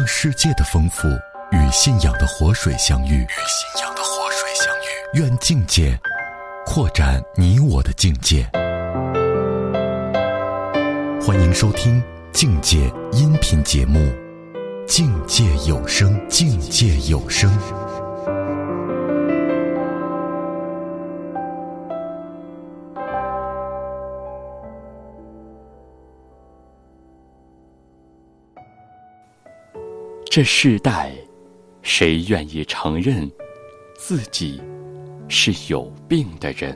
让世界的丰富与信仰的活水相遇，愿境界扩展你我的境界。欢迎收听境界音频节目《境界有声》，境界有声。 这世代，谁愿意承认自己是有病的人？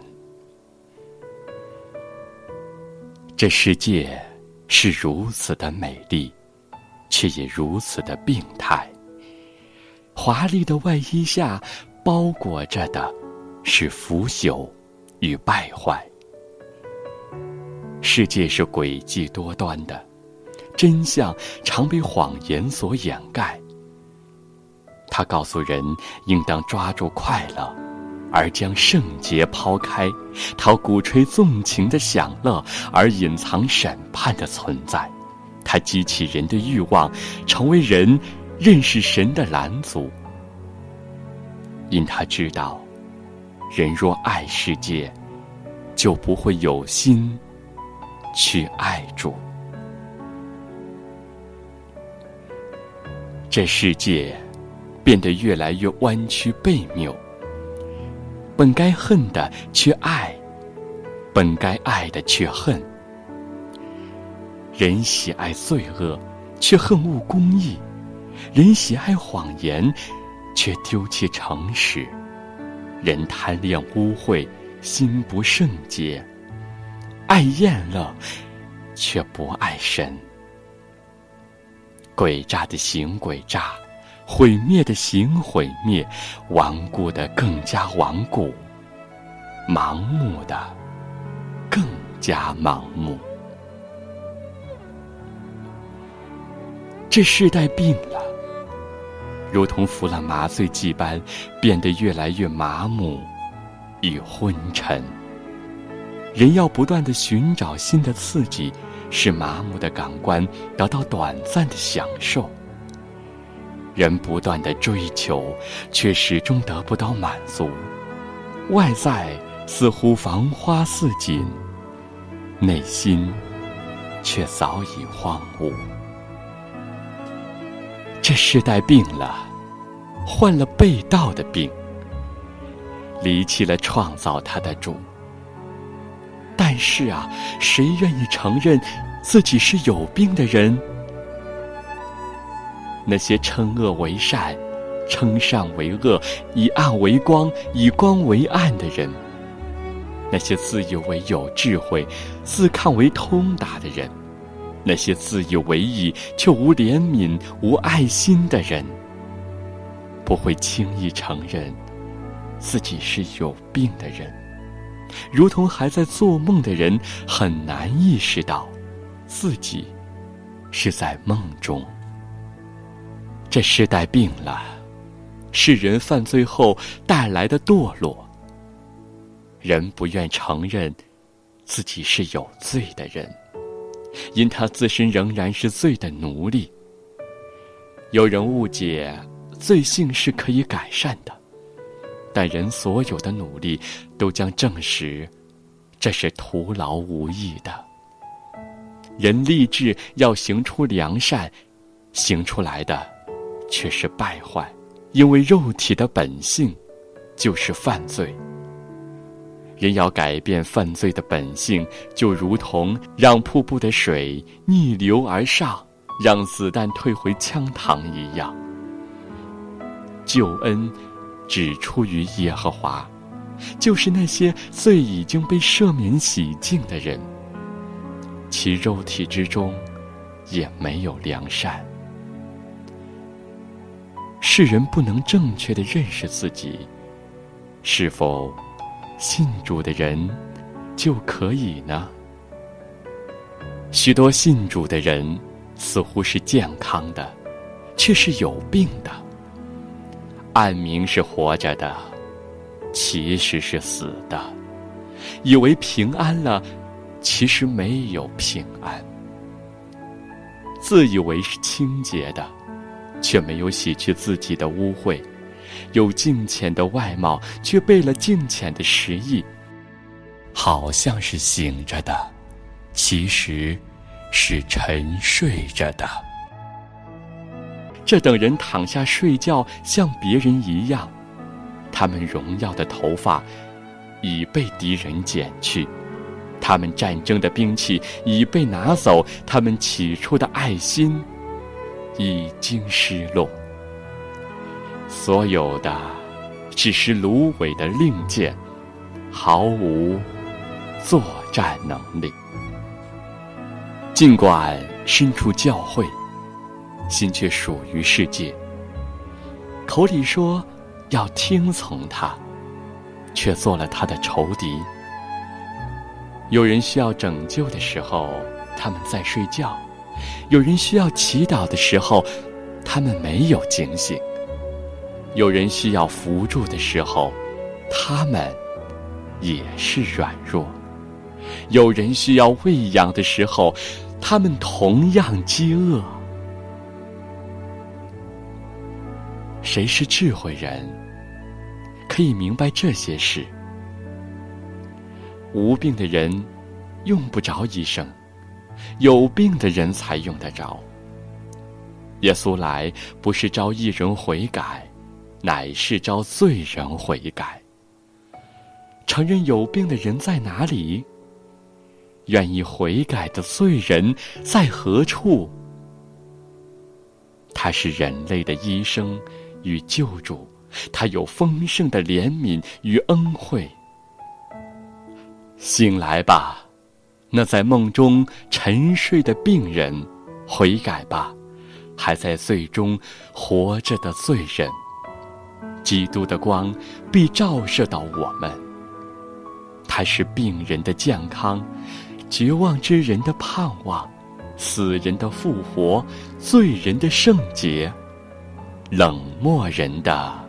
这世界是如此的美丽，却也如此的病态。华丽的外衣下包裹着的是腐朽与败坏。世界是诡计多端的，真相常被谎言所掩盖。他告诉人应当抓住快乐，而将圣洁抛开；他鼓吹纵情的享乐，而隐藏审判的存在。他激起人的欲望，成为人认识神的拦阻。因他知道，人若爱世界，就不会有心去爱主。这世界变得越来越弯曲悖谬，本该恨的却爱，本该爱的却恨。人喜爱罪恶，却恨恶公义；人喜爱谎言，却丢弃诚实；人贪恋污秽，心不圣洁；爱厌乐，却不爱神。诡诈的行诡诈，毁灭的行毁灭，顽固的更加顽固，盲目的更加盲目。这世代病了，如同服了麻醉剂般，变得越来越麻木与昏沉。人要不断地寻找新的刺激，使麻木的感官得到短暂的享受。人不断地追求，却始终得不到满足。外在似乎繁花似锦，内心却早已荒芜。这世代病了，患了背道的病，离弃了创造他的主。但是啊，谁愿意承认自己是有病的人？那些称恶为善，称善为恶，以暗为光，以光为暗的人，那些自以为有智慧，自看为通达的人，那些自以为义却无怜悯无爱心的人，不会轻易承认自己是有病的人，如同还在做梦的人很难意识到自己是在梦中。这世代病了，是人犯罪后带来的堕落。人不愿承认自己是有罪的人，因他自身仍然是罪的奴隶。有人误解罪性是可以改善的，但人所有的努力都将证实这是徒劳无益的。人立志要行出良善，行出来的却是败坏，因为肉体的本性就是犯罪。人要改变犯罪的本性，就如同让瀑布的水逆流而上，让子弹退回枪膛一样。救恩只出于耶和华，就是那些罪已经被赦免洗净的人，其肉体之中也没有良善。世人不能正确地认识自己，是否信主的人就可以呢？许多信主的人似乎是健康的，却是有病的。暗明是活着的，其实是死的；以为平安了，其实没有平安。自以为是清洁的， 却没有洗去自己的污秽，有敬虔的外貌，却背了敬虔的实意，好像是醒着的，其实是沉睡着的。这等人躺下睡觉，像别人一样，他们荣耀的头发已被敌人剪去，他们战争的兵器已被拿走，他们起初的爱心已经失落，所有的只是芦苇的令箭，毫无作战能力。尽管身处教会，心却属于世界，口里说要听从他，却做了他的仇敌。有人需要拯救的时候，他们在睡觉；有人需要祈祷的时候，他们没有警醒；有人需要扶助的时候，他们也是软弱；有人需要喂养的时候，他们同样饥饿。谁是智慧人，可以明白这些事？无病的人用不着医生，有病的人才用得着。耶稣来不是招义人悔改，乃是招罪人悔改。承认有病的人在哪里？愿意悔改的罪人在何处？他是人类的医生与救主，他有丰盛的怜悯与恩惠。醒来吧，那在梦中沉睡的病人，悔改吧，还在罪中活着的罪人。基督的光必照射到我们，他是病人的健康，绝望之人的盼望，死人的复活，罪人的圣洁，冷漠人的